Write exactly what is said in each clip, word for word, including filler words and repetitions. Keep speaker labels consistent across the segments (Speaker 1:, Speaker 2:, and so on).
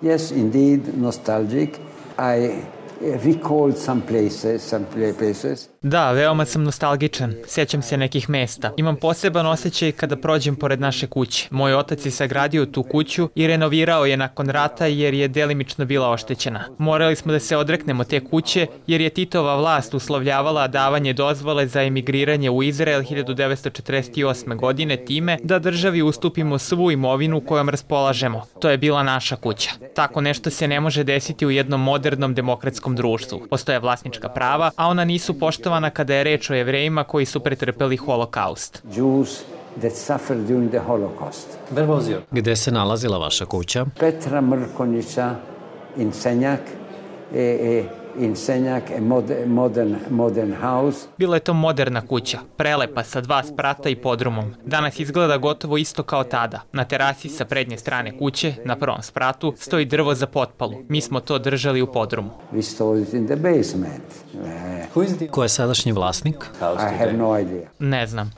Speaker 1: Yes, indeed, nostalgic. I recalled some places, some places.
Speaker 2: Da, veoma sam nostalgičan. Sjećam se nekih mesta. Imam poseban osjećaj kada prođem pored naše kuće. Moj otac je sagradio tu kuću i renovirao je nakon rata jer je delimično bila oštećena. Morali smo da se odreknemo te kuće jer je Titova vlast uslovljavala davanje dozvole za emigriranje u Izrael hiljadu devetsto četrdeset osme. godine time da državi ustupimo svu imovinu kojom raspolažemo. To je bila naša kuća. Tako nešto se ne može desiti u jednom modernom demokratskom društvu. Postoje vlasnička prava, a ona nisu poštovana kada je reč o Jevrejima koji su pretrpeli holokaust.
Speaker 1: Jews that suffered during the Holocaust.
Speaker 3: Gde se nalazila vaša kuća?
Speaker 1: Petra Mrkonjića in Senjak, e, e, in Senjak, a modern, modern house.
Speaker 2: Bila je to moderna kuća, prelepa sa dva sprata i podrumom. Danas izgleda gotovo isto kao tada. Na terasi sa prednje strane kuće, na prvom spratu, stoji drvo za potpalu. Mi smo to držali u podrumu.
Speaker 1: We stored it in the basement.
Speaker 3: Ko je sadašnji vlasnik?
Speaker 1: I have no idea.
Speaker 2: Ne znam.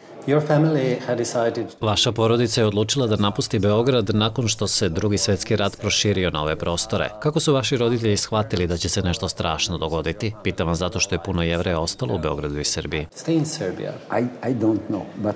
Speaker 3: Vaša porodica je odlučila da napusti Beograd nakon što se Drugi svjetski rat proširio na ove prostore. Kako su vaši roditelji shvatili da će se nešto strašno dogoditi? Pitam vas zato što je puno Jevreja ostalo u Beogradu i Srbiji.
Speaker 1: I, I don't know, but,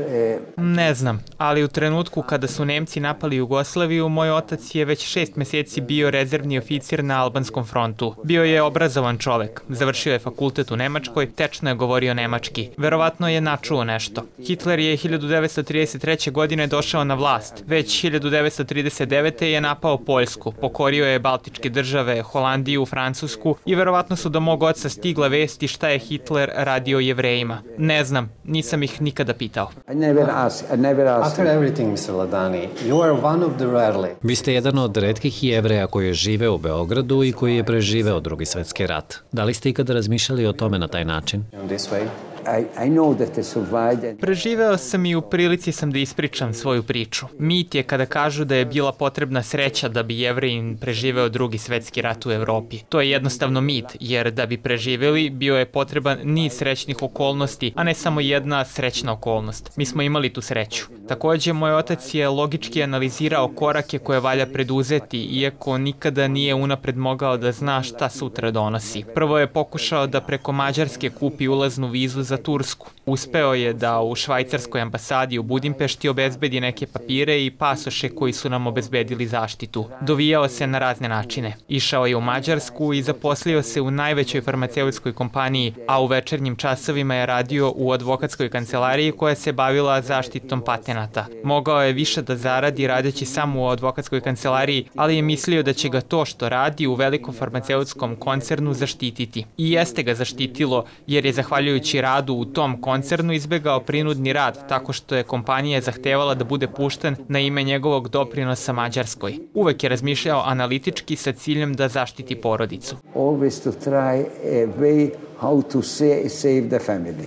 Speaker 1: uh,
Speaker 2: Ne znam, ali u trenutku kada su Nemci napali Jugoslaviju, moj otac je već šest meseci bio rezervni oficir na albanskom frontu. Bio je obrazovan čovek, završio je fakultet u Nemačkoj, tečno je govorio nemački. Verovatno je načuo nešto. Hitler je hiljadu devetsto trideset treće. godine došao na vlast. Već hiljadu devetsto trideset devete. je napao Poljsku, pokorio je Baltičke države, Holandiju, Francusku i verovatno su do mog oca stigle vesti šta je Hitler radio Jevrejima. Ne znam, nisam ih nikada pitao.
Speaker 1: I never asked, I never asked.
Speaker 4: After everything, mister Ladani, you are one of the rarely.
Speaker 3: Vi ste jedan od retkih Jevreja koji je živeo u Beogradu i koji je preživeo Drugi svjetski rat. Da li ste ikada razmišljali o tome na taj način?
Speaker 4: In this way.
Speaker 1: I, I know that I survived.
Speaker 2: Preživeo sam i u prilici sam da ispričam svoju priču. Mit je kada kažu da je bila potrebna sreća da bi Jevrejin preživeo Drugi svjetski rat u Evropi. To je jednostavno mit, jer da bi preživeli bio je potreban niz srećnih okolnosti, a ne samo jedna srećna okolnost. Mi smo imali tu sreću. Takođe, moj otac je logički analizirao korake koje valja preduzeti, iako nikada nije unapred mogao da zna šta sutra donosi. Prvo je pokušao da preko Mađarske kupi ulaznu vizu za Tursku. Uspeo je da u švajcarskoj ambasadi u Budimpešti obezbedi neke papire i pasoše koji su nam obezbedili zaštitu. Dovijao se na razne načine. Išao je u Mađarsku i zaposlio se u najvećoj farmaceutskoj kompaniji, a u večernjim časovima je radio u advokatskoj kancelariji koja se bavila zaštitom patenata. Mogao je više da zaradi radeći samo u advokatskoj kancelariji, ali je mislio da će ga to što radi u velikom farmaceutskom koncernu zaštititi. I jeste ga zaštitilo, jer je zahvaljujući radu u tom koncernu izbegao prinudni rad tako što je kompanija zahtevala da bude pušten na ime njegovog doprinosa Mađarskoj. Uvek je razmišljao analitički sa ciljem da zaštiti porodicu.
Speaker 1: Always to try a way how to save, save the family.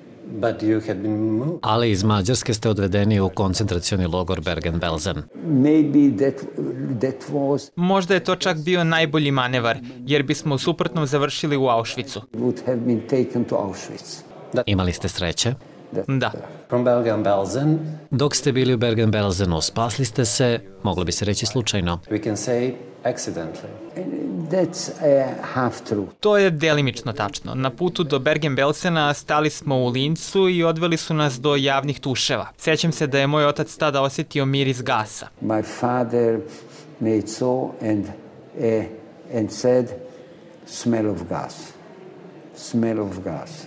Speaker 4: But you had been moved.
Speaker 3: Ali iz Mađarske ste odvedeni u koncentracioni logor Bergen-Belsen.
Speaker 1: Maybe that, that was...
Speaker 2: Možda je to čak bio najbolji manevar, jer bismo u suprotnom završili u Auschwitzu.
Speaker 1: would have been taken to Auschwitz.
Speaker 3: Imali ste sreće?
Speaker 2: Da.
Speaker 4: From Bergen-Belsen,
Speaker 3: Dok ste bili u Bergen-Belsenu, spasli ste se, moglo bi se reći slučajno.
Speaker 4: we can say accidentally.
Speaker 1: That's uh, half true.
Speaker 2: To je delimično tačno. Na putu do Bergen-Belsena stali smo u Lincu i odveli su nas do javnih tuševa. Sjećam se da je moj otac tada osjetio miris gasa.
Speaker 1: My father made so and, uh, and said, smell of gas. Smell of gas.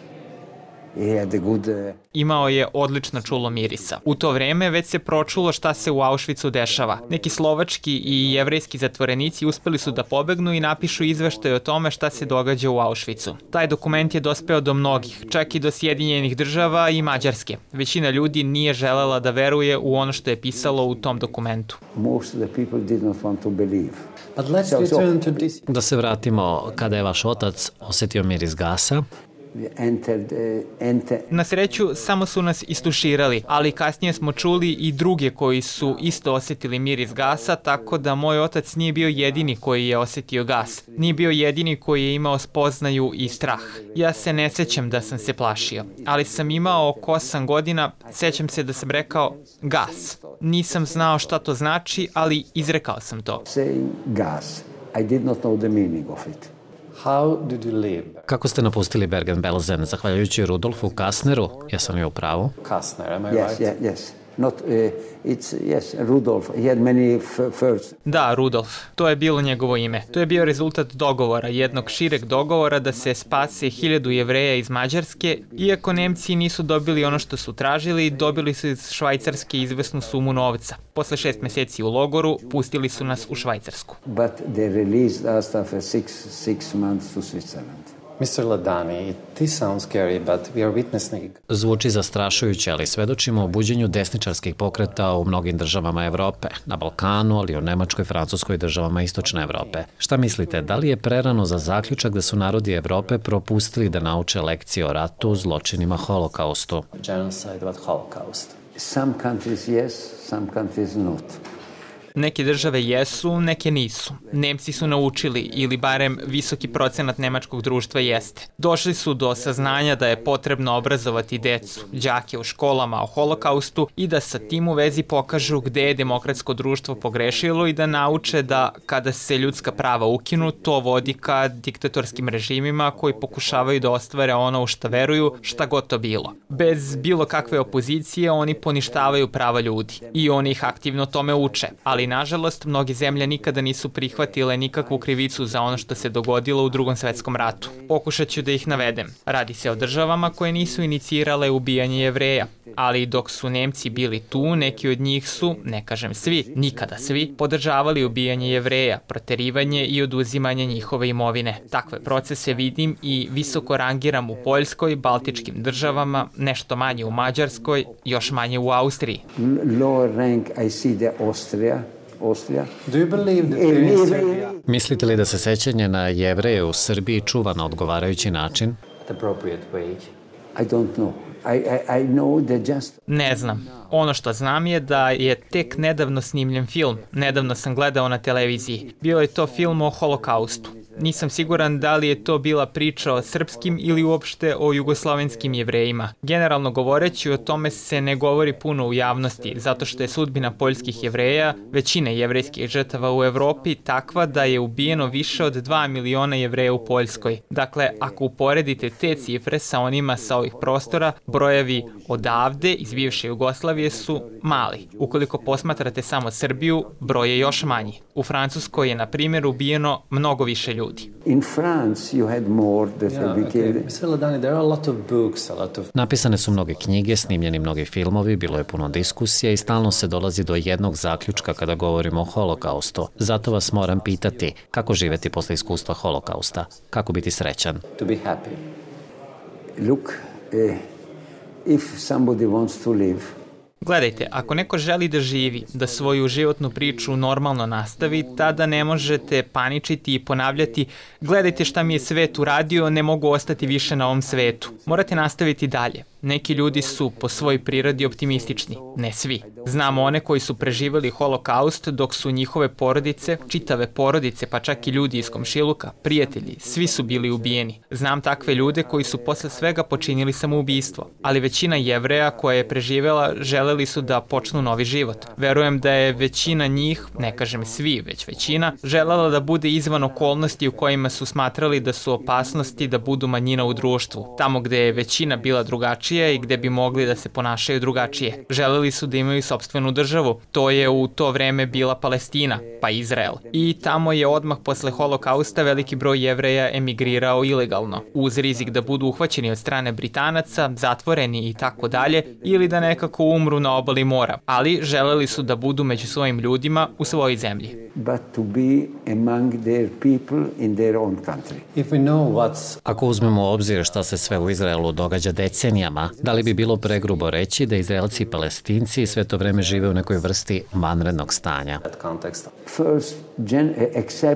Speaker 1: He had a good... Uh,
Speaker 2: Imao je odlično čulo mirisa. U to vreme već se pročulo šta se u Auschwitzu dešava. Neki slovački i jevrejski zatvorenici uspeli su da pobegnu i napišu izveštaj o tome šta se događa u Auschwitzu. Taj dokument je dospeo do mnogih, čak i do Sjedinjenih država i Mađarske. Većina ljudi nije želela da veruje u ono što je pisalo u tom dokumentu.
Speaker 1: most of the people did not want to believe.
Speaker 4: But let's
Speaker 1: So- so-
Speaker 4: return to this.
Speaker 3: Da se vratimo, kada je vaš otac osjetio miris gasa,
Speaker 1: entered, uh, enter...
Speaker 2: Na sreću, samo su nas istuširali, ali kasnije smo čuli i druge koji su isto osjetili miris gasa, tako da moj otac nije bio jedini koji je osjetio gas. Nije bio jedini koji je imao spoznaju i strah. Ja se ne sećam da sam se plašio, ali sam imao oko osam godina, sećam se da sam rekao gas. Nisam znao šta to znači, ali izrekao sam to.
Speaker 1: Saying gas. I did not know the meaning of it.
Speaker 4: How did you live?
Speaker 3: Kako ste napustili Bergen-Belsen, zahvaljujući Rudolfu Kastneru? Jesam li u pravu?
Speaker 4: Kastner, am I
Speaker 1: Yes,
Speaker 4: right?
Speaker 1: yeah, yes. Not, uh, it's, yes, Rudolf. He had many f- firsts.
Speaker 2: Da, Rudolf. To je bilo njegovo ime. To je bio rezultat dogovora, jednog šireg dogovora da se spase hiljadu Jevreja iz Mađarske. Iako Nemci nisu dobili ono što su tražili, dobili su iz Švajcarske izvesnu sumu novca. Posle šest meseci u logoru, pustili su nas u Švajcarsku.
Speaker 1: But they released us after six, six months to Switzerland.
Speaker 4: mister Ladani, this sounds scary, but we are witnessing...
Speaker 3: Zvuči zastrašujuće, ali svedočimo o buđenju desničarskih pokreta u mnogim državama Evrope, na Balkanu, ali i u Nemačkoj, Francuskoj i državama Istočne Evrope. Šta mislite, da li je prerano za zaključak da su narodi Evrope propustili da nauče lekcije o ratu, zločinima, holokaustu?
Speaker 4: Genocide, what Holocaust?
Speaker 1: Some countries yes, some countries not.
Speaker 2: Neke države jesu, neke nisu. Nemci su naučili, ili barem visoki procenat nemačkog društva jeste. Došli su do saznanja da je potrebno obrazovati decu, đake u školama o holokaustu i da sa tim u vezi pokažu gde je demokratsko društvo pogrešilo i da nauče da kada se ljudska prava ukinu, to vodi ka diktatorskim režimima koji pokušavaju da ostvare ono u šta veruju, šta god to bilo. Bez bilo kakve opozicije oni poništavaju prava ljudi i oni ih aktivno tome uče, ali nažalost, mnoge zemlje nikada nisu prihvatile nikakvu krivicu za ono što se dogodilo u Drugom svetskom ratu. Pokušat ću da ih navedem. Radi se o državama koje nisu inicirale ubijanje Jevreja, ali dok su Nemci bili tu, neki od njih su, ne kažem svi, nikada svi, podržavali ubijanje Jevreja, proterivanje i oduzimanje njihove imovine. Takve procese vidim i visoko rangiram u Poljskoj, Baltičkim državama, nešto manje u Mađarskoj, još manje u Austriji.
Speaker 1: Lower rank I see the Austria. Austria.
Speaker 4: Do you believe that here in Serbia
Speaker 3: Mislite li da se sećanje na Jevreje u Srbiji čuva na odgovarajući način?
Speaker 4: at appropriate way?
Speaker 1: I don't know. I, I, I know that just...
Speaker 2: Ne znam. Ono što znam je da je tek nedavno snimljen film. Nedavno sam gledao na televiziji. Bio je to film o holokaustu. Nisam siguran da li je to bila priča o srpskim ili uopšte o jugoslovenskim Jevrejima. Generalno govoreći, o tome se ne govori puno u javnosti, zato što je sudbina poljskih Jevreja, većine jevrejskih žrtava u Evropi, takva da je ubijeno više od dva miliona Jevreja u Poljskoj. Dakle, ako uporedite te cifre sa onima sa ovih prostora, brojevi odavde iz bivše Jugoslavije su mali. Ukoliko posmatrate samo Srbiju, broj je još manji. U Francuskoj je, na primjer, ubijeno mnogo više ljudi.
Speaker 1: In France you had more that
Speaker 4: Yeah,
Speaker 1: have been
Speaker 4: okay.
Speaker 1: killed.
Speaker 4: mister Ladani, there are a lot of books, a lot of...
Speaker 3: Napisane su mnoge knjige, snimljeni mnogi filmovi, bilo je puno diskusija i stalno se dolazi do jednog zaključka kada govorimo o holokaustu. Zato vas moram pitati, kako živeti posle iskustva holokausta? Kako biti srećan?
Speaker 4: to be happy.
Speaker 1: Look, uh, if somebody wants to live,
Speaker 2: Gledajte, ako neko želi da živi, da svoju životnu priču normalno nastavi, tada ne možete paničiti i ponavljati gledajte šta mi je svet uradio, ne mogu ostati više na ovom svetu. Morate nastaviti dalje. Neki ljudi su po svojoj prirodi optimistični, ne svi. Znamo one koji su preživeli holokaust dok su njihove porodice, čitave porodice, pa čak i ljudi iz komšiluka, prijatelji, svi su bili ubijeni. Znam takve ljude koji su posle svega počinili samoubistvo, ali većina Jevreja koja je preživela želeli su da počnu novi život. Verujem da je većina njih, ne kažem svi, već većina, želela da bude izvan okolnosti u kojima su smatrali da su opasnosti da budu manjina u društvu, tamo gde je većina bila drugačija i gde bi mogli da se ponašaju drugačije. Želeli su da imaju sopstvenu državu. To je u to vreme bila Palestina, pa Izrael. I tamo je odmah posle holokausta veliki broj Jevreja emigrirao ilegalno, uz rizik da budu uhvaćeni od strane Britanaca, zatvoreni i tako dalje, ili da nekako umru na obali mora. Ali želeli su da budu među svojim ljudima u svojoj zemlji.
Speaker 1: but to be among their people in their own country.
Speaker 4: If we know what's
Speaker 3: Ako uzmemo u obzir šta se sve u Izraelu događa decenijama, da li bi bilo pregrubo reći da Izraelci i Palestinci sve to vreme žive u nekoj vrsti vanrednog stanja?
Speaker 4: that context,
Speaker 1: First, gen- accept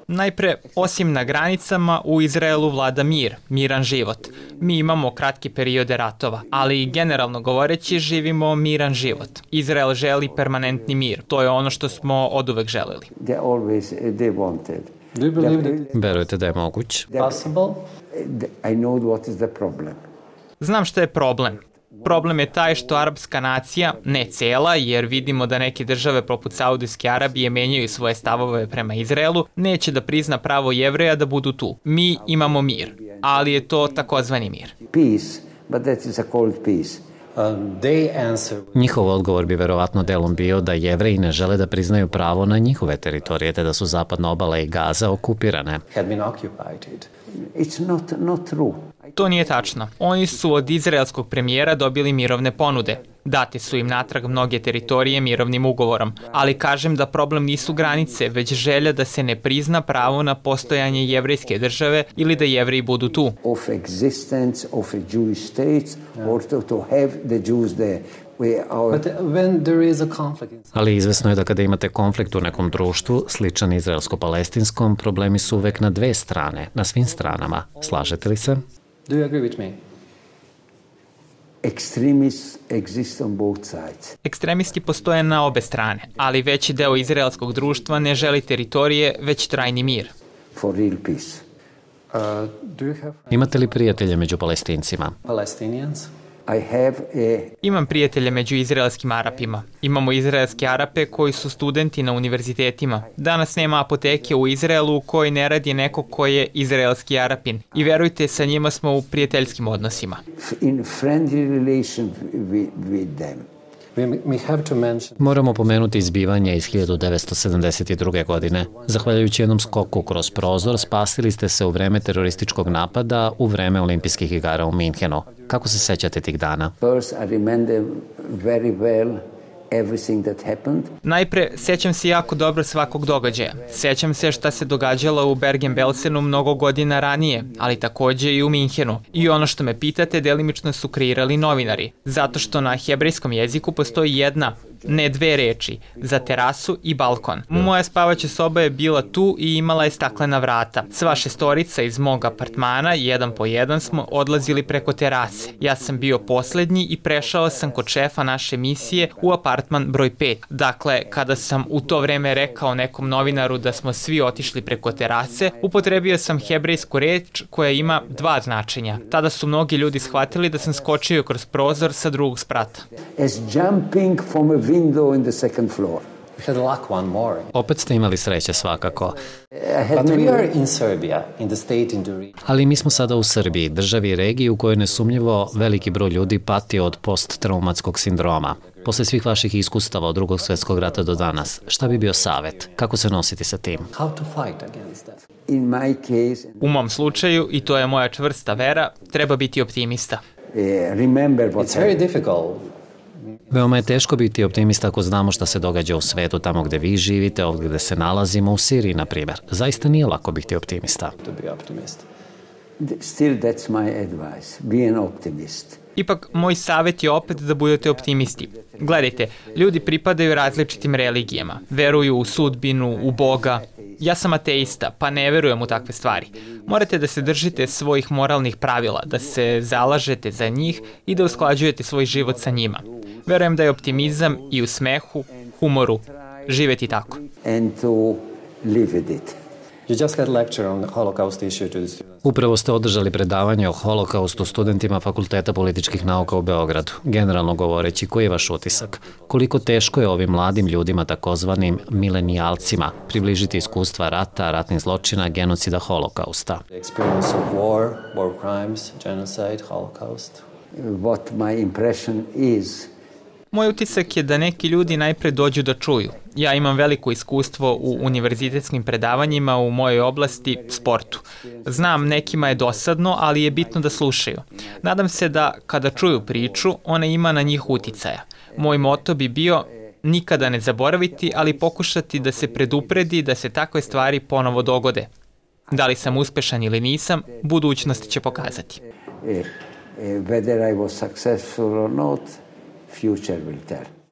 Speaker 2: Najpre, osim na granicama, u Izraelu vlada mir, miran život. Mi imamo kratke periode ratova, ali generalno govoreći živimo miran život. Izrael želi permanentni mir. To je ono što smo oduvek želeli.
Speaker 1: They always they wanted.
Speaker 4: Do you believe that
Speaker 3: Verujete da je moguć?
Speaker 4: possible?
Speaker 1: I know what is the problem.
Speaker 2: Znam šta je problem. Problem je taj što arapska nacija, ne cela, jer vidimo da neke države poput Saudijske Arabije menjaju svoje stavove prema Izraelu, neće da prizna pravo Jevreja da budu tu. Mi imamo mir, ali je to takozvani mir.
Speaker 1: Peace, but that is a cold peace.
Speaker 4: Um, they answer
Speaker 3: Njihov odgovor bi verovatno delom bio da Jevreji ne žele da priznaju pravo na njihove teritorije, te da su zapadna obala i Gaza okupirane.
Speaker 4: had been occupied.
Speaker 1: It's not not true.
Speaker 2: To nije tačno. Oni su od izraelskog premijera dobili mirovne ponude. Date su im natrag mnoge teritorije mirovnim ugovorom. Ali kažem da problem nisu granice, već želja da se ne prizna pravo na postojanje jevrejske države ili da Jevreji budu tu.
Speaker 1: Of existence of a Jewish state, or to, to have the Jews there. We are,
Speaker 4: But when there is a conflict,
Speaker 3: Ali izvesno je da kada imate konflikt u nekom društvu, sličan izraelsko-palestinskom, problemi su uvek na dve strane, na svim stranama. Slažete li se?
Speaker 4: do you agree with me?
Speaker 1: extremists exist on both sides.
Speaker 2: Ekstremisti postoje na obe strane, ali veći deo izraelskog društva ne želi teritorije, već trajni mir.
Speaker 1: For real peace.
Speaker 4: Uh, do you have
Speaker 3: Imate li prijatelje među Palestincima?
Speaker 4: Palestinians?
Speaker 1: I have a
Speaker 2: Imam prijatelje među izraelskim Arapima. Imamo izraelske Arape koji su studenti na univerzitetima. Danas nema apoteke u Izraelu u kojoj ne radi neko ko je izraelski Arapin. I verujte, sa njima smo u prijateljskim odnosima.
Speaker 1: in friendly relation with, with them.
Speaker 4: We, we have to mention
Speaker 3: Moramo pomenuti izbivanje iz hiljadu devetsto sedamdeset druge. godine. Zahvaljujući jednom skoku kroz prozor, spasili ste se u vreme terorističkog napada u vreme olimpijskih igara u Minhenu. Kako se sećate tih dana?
Speaker 1: First, I remember very well everything that happened.
Speaker 2: Najpre, sećam se jako dobro svakog događaja. Sećam se šta se događalo u Bergen-Belsenu mnogo godina ranije, ali takođe i u Minhenu. I ono što me pitate, delimično su kreirali novinari. Zato što na hebrejskom jeziku postoji jedna, ne dve reči, za terasu i balkon. Moja spavaća soba je bila tu i imala je staklena vrata. Sva šestorica iz mog apartmana, jedan po jedan, smo odlazili preko terase. Ja sam bio poslednji i prešao sam kod šefa naše misije u apartman broj pet. Dakle, kada sam u to vreme rekao nekom novinaru da smo svi otišli preko terase, upotrebio sam hebrejsku reč koja ima dva značenja. Tada su mnogi ljudi shvatili da sam skočio kroz prozor sa drugog sprata.
Speaker 1: As jumping from a window in the second floor.
Speaker 4: we had luck one more.
Speaker 3: Opet ste imali sreće svakako.
Speaker 1: I had
Speaker 4: But we
Speaker 1: many,
Speaker 4: are in Serbia, in the state, in the region.
Speaker 3: Ali mi smo sada u Srbiji, državi i regiji u kojoj nesumnjivo veliki broj ljudi pati od posttraumatskog sindroma. Posle svih vaših iskustava od drugog svjetskog rata do danas, šta bi bio savjet? Kako se nositi sa tim?
Speaker 4: How to fight against that?
Speaker 1: in my case,
Speaker 2: U mom slučaju, i to je moja čvrsta vera, treba biti optimista.
Speaker 1: uh, remember what
Speaker 4: It's very difficult.
Speaker 3: Veoma je teško biti optimista ako znamo šta se događa u svetu, tamo gde vi živite, ovdje gde se nalazimo, u Siriji, na primjer. Zaista nije lako biti optimista.
Speaker 4: To be optimist.
Speaker 1: happened. Still, that's my advice. Be an optimist.
Speaker 2: Ipak, moj savjet je opet da budete optimisti. Gledajte, ljudi pripadaju različitim religijama. Veruju u sudbinu, u Boga. Ja sam ateista, pa ne verujem u takve stvari. Morate da se držite svojih moralnih pravila, da se zalažete za njih i da usklađujete svoj život sa njima. Verujem da je optimizam i u smehu, humoru, živeti tako.
Speaker 1: And to live with it.
Speaker 4: You just had a lecture on the Holocaust issue to the students.
Speaker 3: Upravo ste održali predavanje o holokaustu studentima Fakulteta političkih nauka u Beogradu. Generalno govoreći, koji je vaš utisak? Koliko teško je ovim mladim ljudima, takozvanim milenijalcima, približiti iskustva rata, ratnih zločina, genocida, holokausta?
Speaker 4: The experience of war, war crimes, genocide, Holocaust.
Speaker 1: What my impression is,
Speaker 2: Moj utisak je da neki ljudi najpre dođu da čuju. Ja imam veliko iskustvo u univerzitetskim predavanjima u mojoj oblasti, sportu. Znam, nekima je dosadno, ali je bitno da slušaju. Nadam se da, kada čuju priču, ona ima na njih uticaja. Moj moto bi bio nikada ne zaboraviti, ali pokušati da se predupredi da se takve stvari ponovo dogode. Da li sam uspešan ili nisam, budućnost će pokazati.
Speaker 1: uh, uh, whether I was successful or not, future will tell.